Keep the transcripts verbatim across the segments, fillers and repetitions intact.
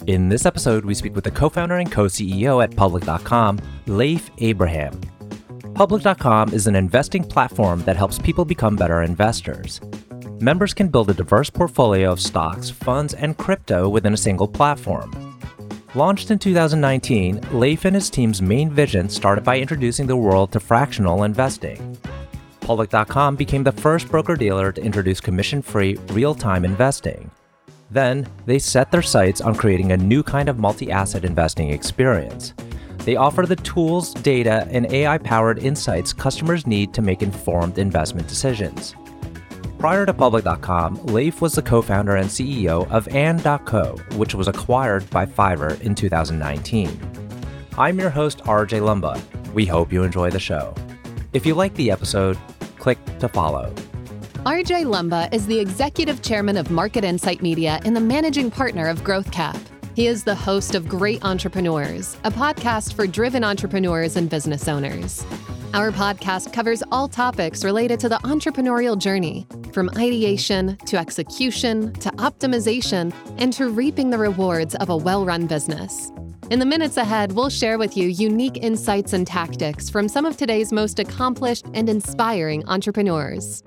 In this episode, we speak with the co-founder and co-C E O at Public dot com, Leif Abraham. Public dot com is an investing platform that helps people become better investors. Members can build a diverse portfolio of stocks, funds, and crypto within a single platform. Launched in two thousand nineteen, Leif and his team's main vision started by introducing the world to fractional investing. Public dot com became the first broker-dealer to introduce commission-free, real-time investing. Then, they set their sights on creating a new kind of multi-asset investing experience. They offer the tools, data, and A I-powered insights customers need to make informed investment decisions. Prior to Public dot com, Leif was the co-founder and C E O of And dot co, which was acquired by Fiverr in two thousand nineteen. I'm your host, R J Lumba. We hope you enjoy the show. If you like the episode, click to follow. R J Lumba is the executive chairman of Market Insight Media and the managing partner of GrowthCap. He is the host of Great Entrepreneurs, a podcast for driven entrepreneurs and business owners. Our podcast covers all topics related to the entrepreneurial journey, from ideation to execution to optimization and to reaping the rewards of a well-run business. In the minutes ahead, we'll share with you unique insights and tactics from some of today's most accomplished and inspiring entrepreneurs.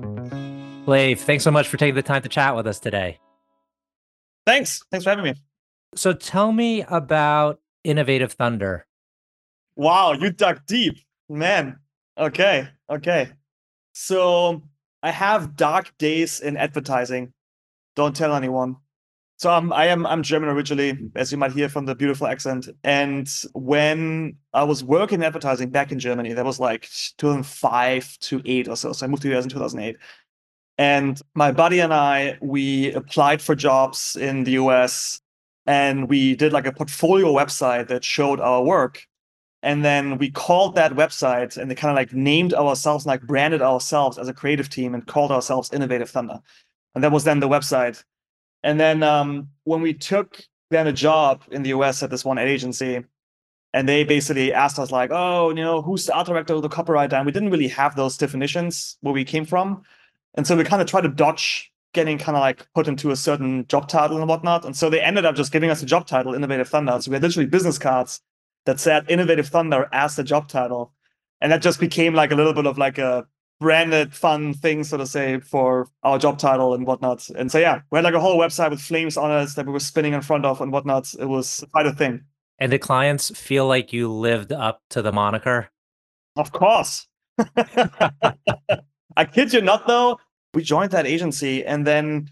Leif, thanks so much for taking the time to chat with us today. Thanks. Thanks for having me. So tell me about Innovative Thunder. Wow, you dug deep, man. Okay, okay. So I have dark days in advertising. Don't tell anyone. So I'm, I am I'm German originally, as you might hear from the beautiful accent. And when I was working in advertising back in Germany, that was like two thousand five to eight or so. So I moved to the U S in two thousand eight. And my buddy and I, we applied for jobs in the U S and we did like a portfolio website that showed our work. And then we called that website and they kind of like named ourselves, like branded ourselves as a creative team and called ourselves Innovative Thunder. And that was then the website. And then um, when we took then a job in the U S at this one ad agency, and they basically asked us like, oh, you know, who's the art director of the copyright? And we didn't really have those definitions where we came from. And so we kind of tried to dodge getting kind of like put into a certain job title and whatnot. And so they ended up just giving us a job title, Innovative Thunder. So we had literally business cards that said Innovative Thunder as the job title. And that just became like a little bit of like a branded fun thing, so to say, for our job title and whatnot. And so, yeah, we had like a whole website with flames on it that we were spinning in front of and whatnot. It was quite a thing. And did clients feel like you lived up to the moniker? Of course. I kid you not, though. We joined that agency and then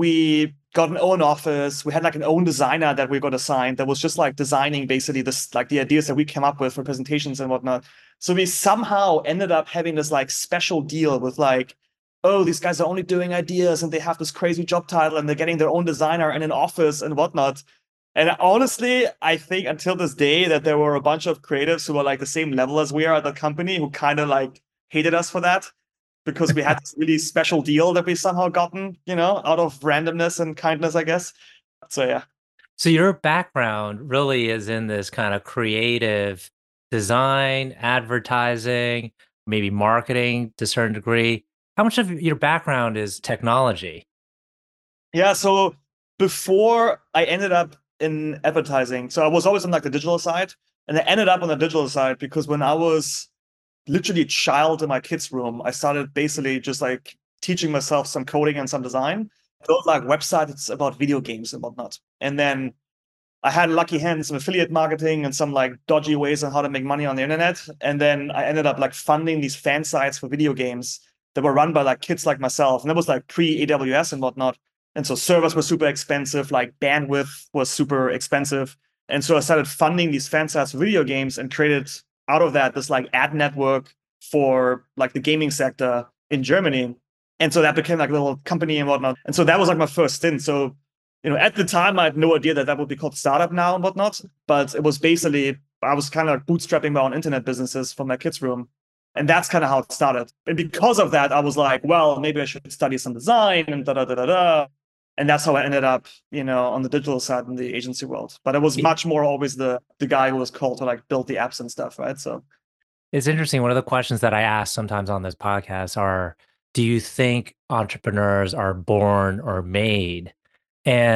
we got an own office. We had like an own designer that we got assigned that was just like designing basically this, like the ideas that we came up with for presentations and whatnot. So we somehow ended up having this like special deal with like, oh, these guys are only doing ideas and they have this crazy job title and they're getting their own designer and an office and whatnot. And honestly, I think until this day that there were a bunch of creatives who were like the same level as we are at the company who kind of like hated us for that because we had this really special deal that we somehow gotten, you know, out of randomness and kindness, I guess. So, yeah. So your background really is in this kind of creative design, advertising, maybe marketing to a certain degree. How much of your background is technology? Yeah, so before I ended up in advertising, so I was always on like the digital side, and I ended up on the digital side because when I was literally a child in my kids' room, I started basically just like teaching myself some coding and some design. Built like websites about video games and whatnot. And then I had lucky hands, some affiliate marketing and some like dodgy ways on how to make money on the internet. And then I ended up like funding these fan sites for video games that were run by like kids like myself. And that was like pre-A W S and whatnot. And so servers were super expensive, like bandwidth was super expensive. And so I started funding these fan sites for video games and created out of that this like ad network for like the gaming sector in Germany. And so that became like a little company and whatnot. And so that was like my first stint. So, you know, at the time, I had no idea that that would be called startup now and whatnot. But it was basically, I was kind of like bootstrapping my own internet businesses from my kids' room. And that's kind of how it started. And because of that, I was like, well, maybe I should study some design and da da da da da. And that's how I ended up, you know, on the digital side in the agency world. But it was much more always the the guy who was called to like build the apps and stuff, right? So it's interesting. One of the questions that I ask sometimes on this podcast are, do you think entrepreneurs are born or made? And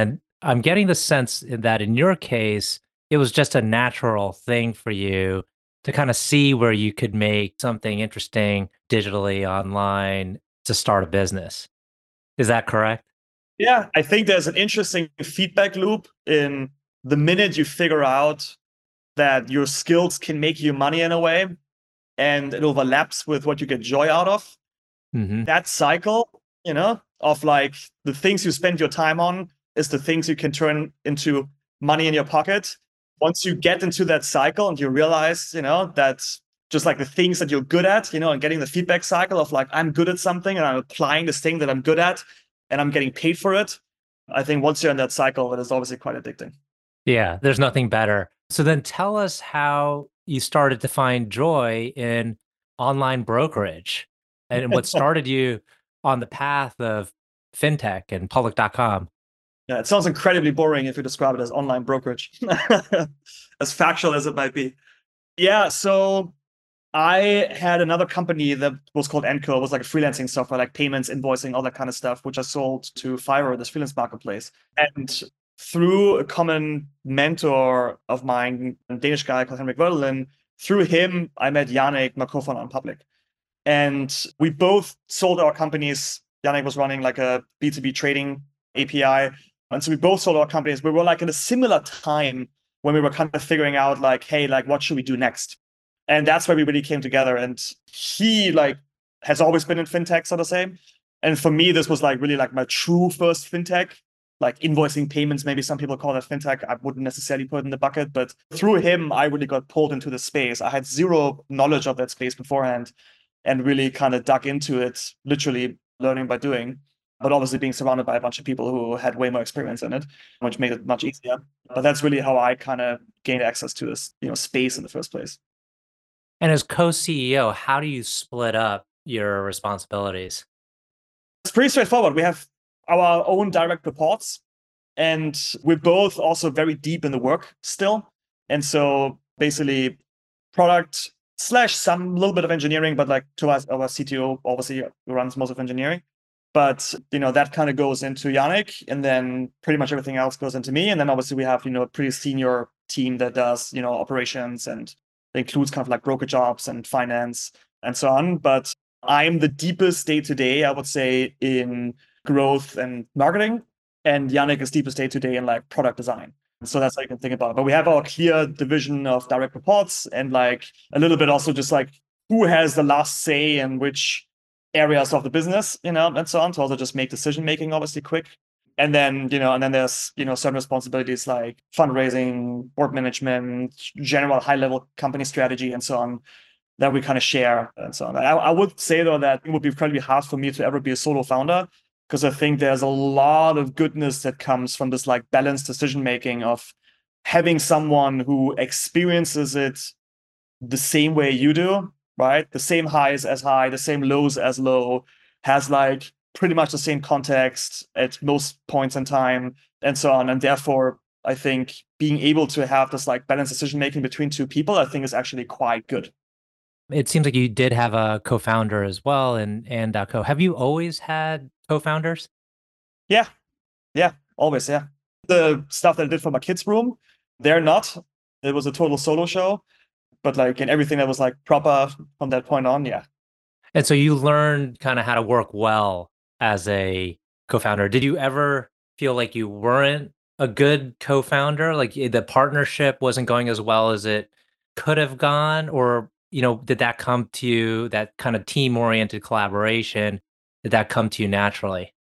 I'm getting the sense that in your case, it was just a natural thing for you to kind of see where you could make something interesting digitally online to start a business. Is that correct? Yeah, I think there's an interesting feedback loop in the minute you figure out that your skills can make you money in a way and it overlaps with what you get joy out of. Hmm. That cycle, you know, of like the things you spend your time on is the things you can turn into money in your pocket. Once you get into that cycle and you realize, you know, that just like the things that you're good at, you know, and getting the feedback cycle of like, I'm good at something and I'm applying this thing that I'm good at and I'm getting paid for it. I think once you're in that cycle, it is obviously quite addicting. Yeah, there's nothing better. So then tell us how you started to find joy in online brokerage and what started you on the path of fintech and public dot com. Yeah, it sounds incredibly boring if you describe it as online brokerage, as factual as it might be. Yeah, so I had another company that was called Enco. It was like a freelancing software, like payments, invoicing, all that kind of stuff, which I sold to Fiverr, this freelance marketplace. And through a common mentor of mine, a Danish guy called Henrik Wördelin, through him, I met Yannick, my co-founder on Public. And we both sold our companies. Yannick was running like a B two B trading A P I. And so we both sold our companies. We were like in a similar time when we were kind of figuring out like, hey, like what should we do next? And that's where we really came together. And he like has always been in fintech, so to say. And for me, this was like really like my true first fintech, like invoicing payments. Maybe some people call that fintech. I wouldn't necessarily put it in the bucket, but through him, I really got pulled into the space. I had zero knowledge of that space beforehand and really kind of dug into it, literally learning by doing, but obviously being surrounded by a bunch of people who had way more experience in it, which made it much easier. But that's really how I kind of gained access to this, you know, space in the first place. And as co-C E O, how do you split up your responsibilities? It's pretty straightforward. We have our own direct reports, and we're both also very deep in the work still. And so basically product slash some little bit of engineering, but like to us, our C T O obviously runs most of engineering. But you know, that kind of goes into Yannick, and then pretty much everything else goes into me. And then obviously we have, you know, a pretty senior team that does, you know, operations and includes kind of like broker jobs and finance and so on. But I'm the deepest day to day, I would say, in growth and marketing. And Yannick is deepest day to day in like product design. So that's how you can think about it. But we have our clear division of direct reports and like a little bit also just like who has the last say in which areas of the business, you know, and so on. To also just make decision making obviously quick. And then, you know, and then there's, you know, certain responsibilities like fundraising, board management, general high level company strategy, and so on that we kind of share and so on. I, I would say though that it would be incredibly hard for me to ever be a solo founder because I think there's a lot of goodness that comes from this like balanced decision making of having someone who experiences it the same way you do, right? The same highs as high, the same lows as low, has like pretty much the same context at most points in time and so on. And therefore, I think being able to have this like balanced decision making between two people, I think is actually quite good. It seems like you did have a co-founder as well, and and uh, co. Have you always had co-founders? Yeah, yeah, always, yeah. The stuff that I did for my kids' room, they're not. It was a total solo show, but like in everything that was like proper from that point on, yeah. And so you learned kind of how to work well as a co-founder. Did you ever feel like you weren't a good co-founder? Like eh, the partnership wasn't going as well as it could have gone? Or, you know, did that come to you, that kind of team-oriented collaboration, did that come to you naturally?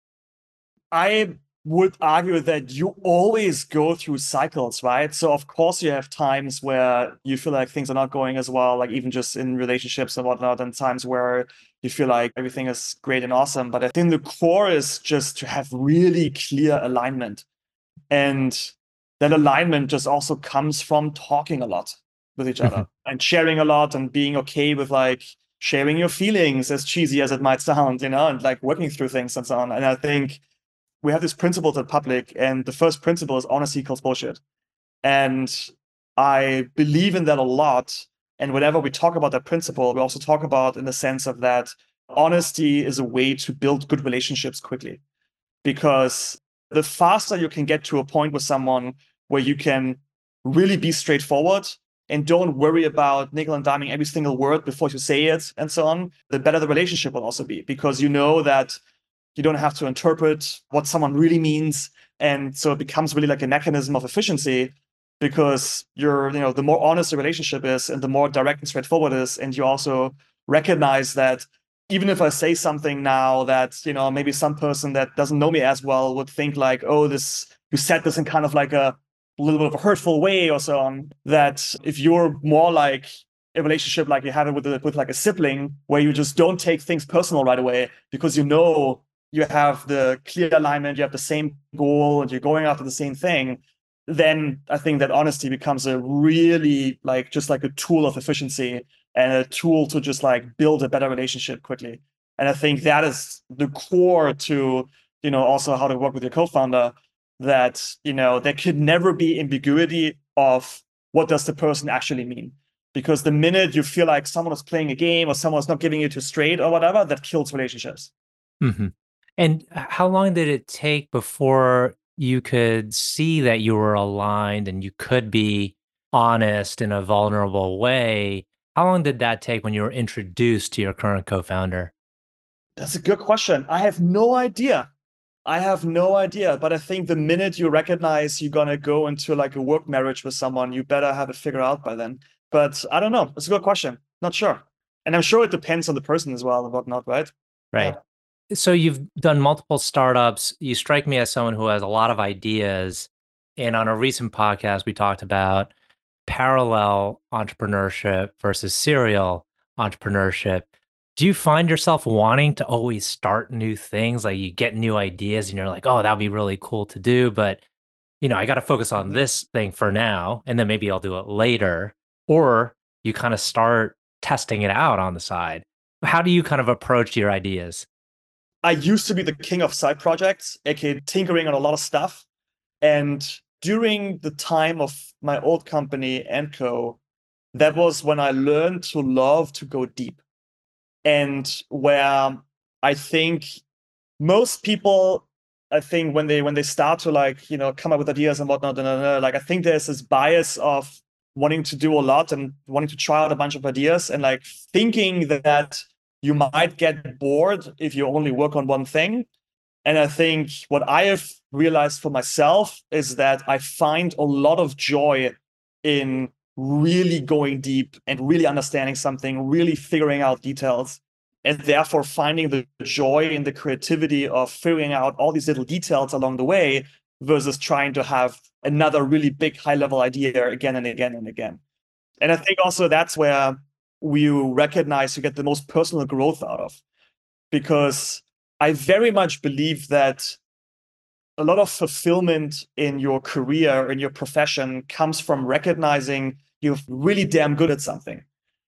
I would argue that you always go through cycles, right? So of course you have times where you feel like things are not going as well, like even just in relationships and whatnot, and times where you feel like everything is great and awesome. But I think the core is just to have really clear alignment. And that alignment just also comes from talking a lot with each other and sharing a lot and being okay with like sharing your feelings, as cheesy as it might sound, you know, and like working through things and so on. And I think we have these principles at Public, and the first principle is honesty equals bullshit. And I believe in that a lot. And whenever we talk about that principle, we also talk about in the sense of that honesty is a way to build good relationships quickly. Because the faster you can get to a point with someone where you can really be straightforward and don't worry about nickel and diming every single word before you say it and so on, the better the relationship will also be, because you know that you don't have to interpret what someone really means. And so it becomes really like a mechanism of efficiency, because you're, you know, the more honest the relationship is and the more direct and straightforward it is. And you also recognize that even if I say something now that, you know, maybe some person that doesn't know me as well would think like, oh, this, you said this in kind of like a little bit of a hurtful way or so on, that if you're more like a relationship like you have it with, a, with like a sibling, where you just don't take things personal right away because you know you have the clear alignment, you have the same goal, and you're going after the same thing, then I think that honesty becomes a really like just like a tool of efficiency and a tool to just like build a better relationship quickly. And I think that is the core to, you know, also how to work with your co-founder, that, you know, there could never be ambiguity of what does the person actually mean. Because the minute you feel like someone is playing a game or someone's not giving you to straight or whatever, that kills relationships. Mm-hmm. And how long did it take before you could see that you were aligned and you could be honest in a vulnerable way? How long did that take when you were introduced to your current co-founder? That's a good question. I have no idea. I have no idea. But I think the minute you recognize you're going to go into like a work marriage with someone, you better have it figured out by then. But I don't know. It's a good question. Not sure. And I'm sure it depends on the person as well and whatnot, right? Right. Yeah. So you've done multiple startups. You strike me as someone who has a lot of ideas. And on a recent podcast, we talked about parallel entrepreneurship versus serial entrepreneurship. Do you find yourself wanting to always start new things? Like you get new ideas and you're like, oh, that'd be really cool to do. But, you know, I got to focus on this thing for now, and then maybe I'll do it later. Or you kind of start testing it out on the side. How do you kind of approach your ideas? I used to be the king of side projects, aka tinkering on a lot of stuff. And during the time of my old company, Enco, that was when I learned to love to go deep. And where I think most people, I think when they when they start to like, you know, come up with ideas and whatnot, and, and, and, like I think there's this bias of wanting to do a lot and wanting to try out a bunch of ideas and like thinking that you might get bored if you only work on one thing. And I think what I have realized for myself is that I find a lot of joy in really going deep and really understanding something, really figuring out details, and therefore finding the joy in the creativity of figuring out all these little details along the way versus trying to have another really big high-level idea again and again and again. And I think also that's where we recognize you get the most personal growth out of, because I very much believe that a lot of fulfillment in your career, in your profession, comes from recognizing you're really damn good at something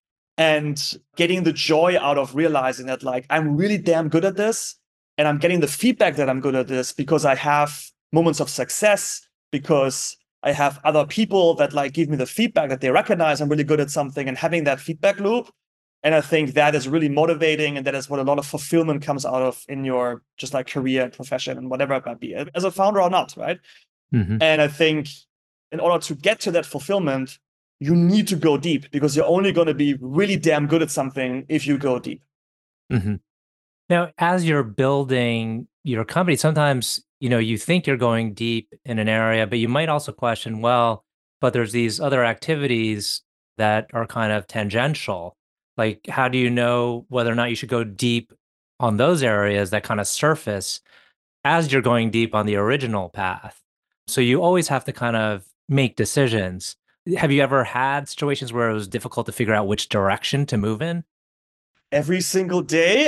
and getting the joy out of realizing that, like, I'm really damn good at this, and I'm getting the feedback that I'm good at this because I have moments of success, because I have other people that like give me the feedback that they recognize I'm really good at something, and having that feedback loop. And I think that is really motivating, and that is what a lot of fulfillment comes out of in your just like career and profession and whatever it might be, as a founder or not, right? Mm-hmm. And I think in order to get to that fulfillment, you need to go deep, because you're only going to be really damn good at something if you go deep. Mm-hmm. Now, as you're building your company, sometimes, you know, you think you're going deep in an area, but you might also question, well, but there's these other activities that are kind of tangential. Like, how do you know whether or not you should go deep on those areas that kind of surface as you're going deep on the original path? So you always have to kind of make decisions. Have you ever had situations where it was difficult to figure out which direction to move in? Every single day.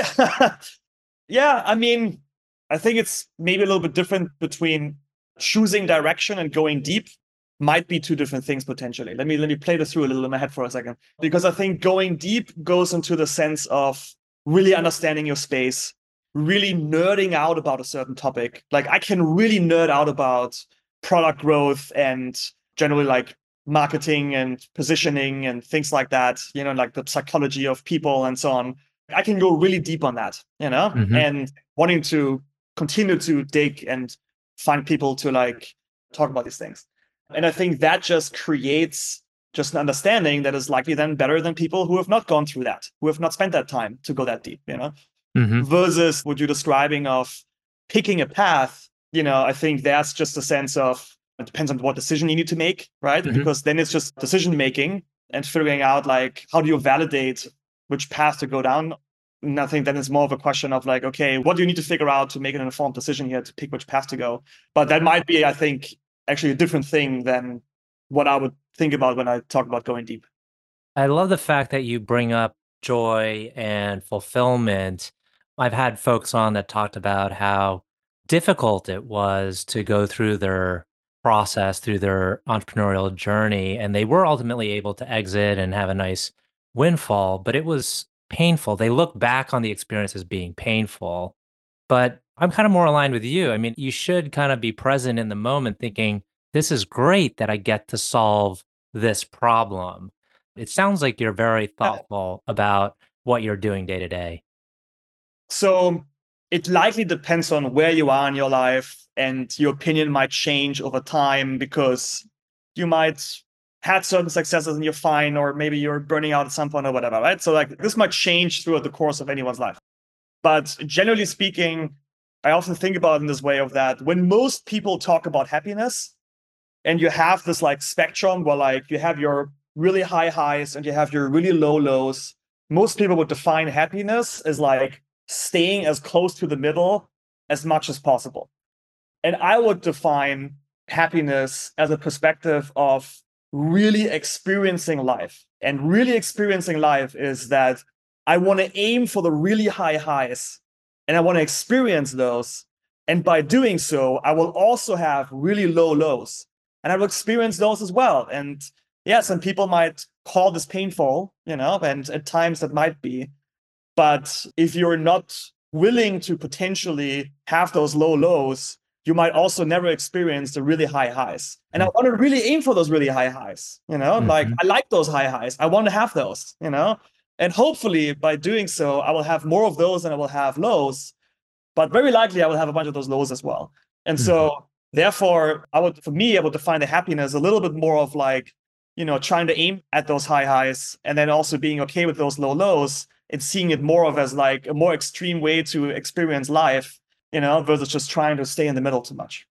Yeah, I mean, I think it's maybe a little bit different between choosing direction and going deep. Might be two different things potentially. Let me let me play this through a little in my head for a second. Because I think going deep goes into the sense of really understanding your space, really nerding out about a certain topic. Like I can really nerd out about product growth and generally like marketing and positioning and things like that, you know, like the psychology of people and so on. I can go really deep on that, you know, mm-hmm. and wanting to continue to dig and find people to like talk about these things. And I think that just creates just an understanding that is likely then better than people who have not gone through that, who have not spent that time to go that deep, you know, mm-hmm. versus what you're describing of picking a path. You know, I think that's just a sense of, it depends on what decision you need to make, right? Mm-hmm. Because then it's just decision making and figuring out like, how do you validate which path to go down? And I think then it's more of a question of like, okay, what do you need to figure out to make an informed decision here to pick which path to go? But that might be, I think, actually a different thing than what I would think about when I talk about going deep. I love the fact that you bring up joy and fulfillment. I've had folks on that talked about how difficult it was to go through their process, through their entrepreneurial journey, and they were ultimately able to exit and have a nice windfall, but it was painful. They look back on the experience as being painful, but I'm kind of more aligned with you. I mean, you should kind of be present in the moment thinking, this is great that I get to solve this problem. It sounds like you're very thoughtful about what you're doing day to day. So it likely depends on where you are in your life, and your opinion might change over time because you might had certain successes and you're fine, or maybe you're burning out at some point or whatever, right? So like this might change throughout the course of anyone's life. But generally speaking, I often think about it in this way of that when most people talk about happiness and you have this like spectrum where like you have your really high highs and you have your really low lows, most people would define happiness as like staying as close to the middle as much as possible. And I would define happiness as a perspective of really experiencing life. And really experiencing life is that I want to aim for the really high highs and I want to experience those. And by doing so, I will also have really low lows and I will experience those as well. And yeah, some people might call this painful, you know, and at times that might be. But if you're not willing to potentially have those low lows, you might also never experience the really high highs. And I want to really aim for those really high highs, you know, mm-hmm. like I like those high highs. I want to have those, you know, and hopefully by doing so, I will have more of those than I will have lows, but very likely I will have a bunch of those lows as well. And mm-hmm. so therefore, I would, for me, I would define the happiness a little bit more of like, you know, trying to aim at those high highs and then also being okay with those low lows and seeing it more of as like a more extreme way to experience life, you know, versus just trying to stay in the middle too much.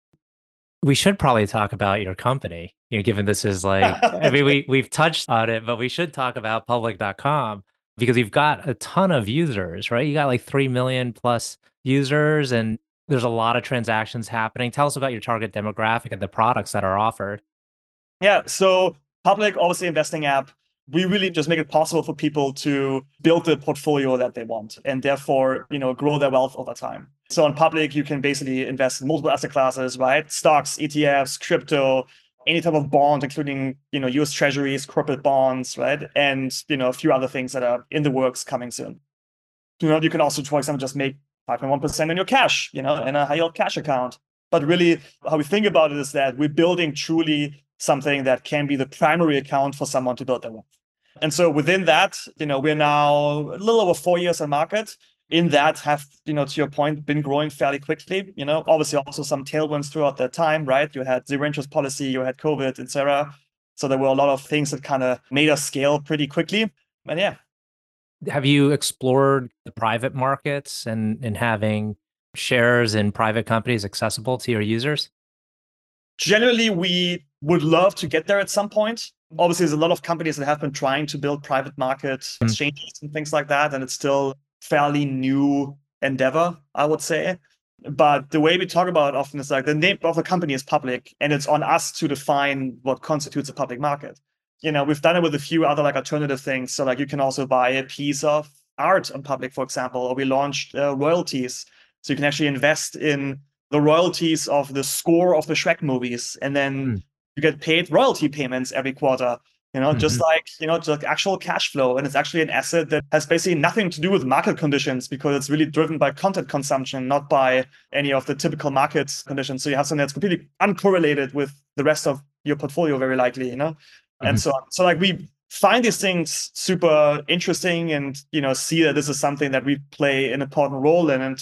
We should probably talk about your company, you know, given this is like, I mean, we, we've touched on it, but we should talk about public dot com because you've got a ton of users, right? You got like three million plus users and there's a lot of transactions happening. Tell us about your target demographic and the products that are offered. Yeah, so Public, obviously investing app, we really just make it possible for people to build the portfolio that they want and therefore, you know, grow their wealth over time. So on Public, you can basically invest in multiple asset classes, right? Stocks, E T Fs, crypto, any type of bond, including, you know, U S treasuries, corporate bonds, right? And, you know, a few other things that are in the works coming soon. You know, you can also, for example, just make five point one percent on your cash, you know, in a high yield cash account. But really, how we think about it is that we're building truly something that can be the primary account for someone to build their wealth. And so within that, you know, we're now a little over four years on market. In that have, you know, to your point, been growing fairly quickly. You know, obviously also some tailwinds throughout that time, right? You had zero interest policy, you had COVID, et cetera. So there were a lot of things that kind of made us scale pretty quickly. And yeah. Have you explored the private markets and, and having shares in private companies accessible to your users? Generally, we would love to get there at some point. Obviously, there's a lot of companies that have been trying to build private market exchanges and things like that. And it's still fairly new endeavor, I would say. But the way we talk about it often is like the name of the company is public and it's on us to define what constitutes a public market. You know, we've done it with a few other like alternative things. So like you can also buy a piece of art on Public, for example, or we launched uh, royalties. So you can actually invest in the royalties of the score of the Shrek movies. And then mm. you get paid royalty payments every quarter, you know, mm-hmm. just like, you know, just like actual cash flow. And it's actually an asset that has basically nothing to do with market conditions because it's really driven by content consumption, not by any of the typical market conditions. So you have something that's completely uncorrelated with the rest of your portfolio, very likely, you know, mm-hmm. and so on. So like we find these things super interesting and, you know, see that this is something that we play an important role in and to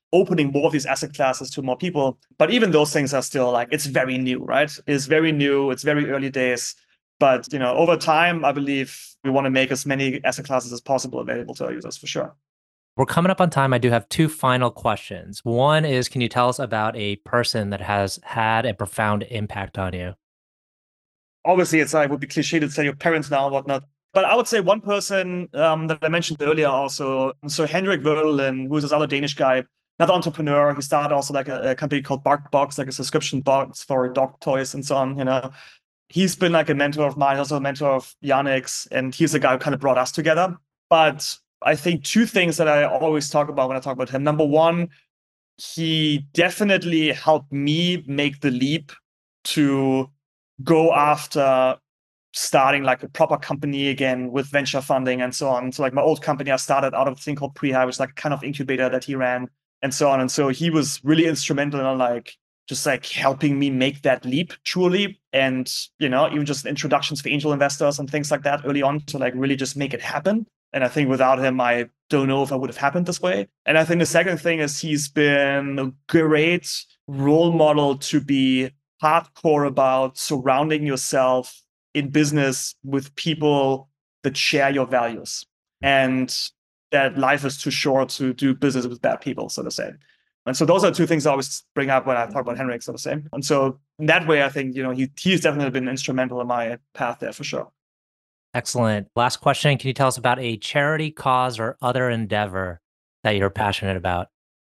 opening more of these asset classes to more people. But even those things are still like, it's very new, right? It's very new. It's very early days. But, you know, over time, I believe we want to make as many asset classes as possible available to our users for sure. We're coming up on time. I do have two final questions. One is, can you tell us about a person that has had a profound impact on you? Obviously, it's like, it would be cliche to say your parents now and whatnot. But I would say one person um, that I mentioned earlier also, so Henrik Verlin, who's this other Danish guy, another entrepreneur. He started also like a, a company called BarkBox, like a subscription box for dog toys and so on, you know. He's been like a mentor of mine, also a mentor of Yannick's, and he's the guy who kind of brought us together. But I think two things that I always talk about when I talk about him. Number one, he definitely helped me make the leap to go after starting like a proper company again with venture funding and so on. So like my old company, I started out of a thing called Prehive, which is like a kind of incubator that he ran and so on. And so he was really instrumental in like just like helping me make that leap truly. And, you know, even just introductions for angel investors and things like that early on to like really just make it happen. And I think without him, I don't know if I would have happened this way. And I think the second thing is he's been a great role model to be hardcore about surrounding yourself in business with people that share your values, and that life is too short to do business with bad people, so to say. And so those are two things I always bring up when I talk about Henrik, so to say. And so in that way, I think, you know, he he's definitely been instrumental in my path there for sure. Excellent. Last question. Can you tell us about a charity, cause, or other endeavor that you're passionate about?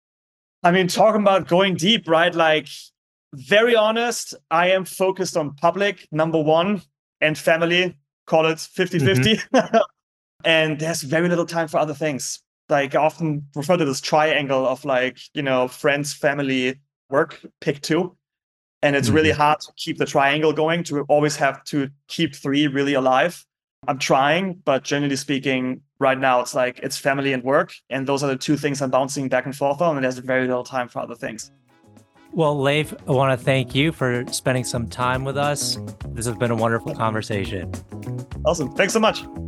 I mean, talking about going deep, right? Like, very honest, I am focused on public, number one, and family, call it fifty-fifty. Mm-hmm. And there's very little time for other things. Like I often refer to this triangle of like, you know, friends, family, work, pick two. And it's mm-hmm. really hard to keep the triangle going, to always have to keep three really alive. I'm trying, but generally speaking, right now it's like it's family and work. And those are the two things I'm bouncing back and forth on. And there's very little time for other things. Well, Leif, I want to thank you for spending some time with us. This has been a wonderful conversation. Awesome. Thanks so much.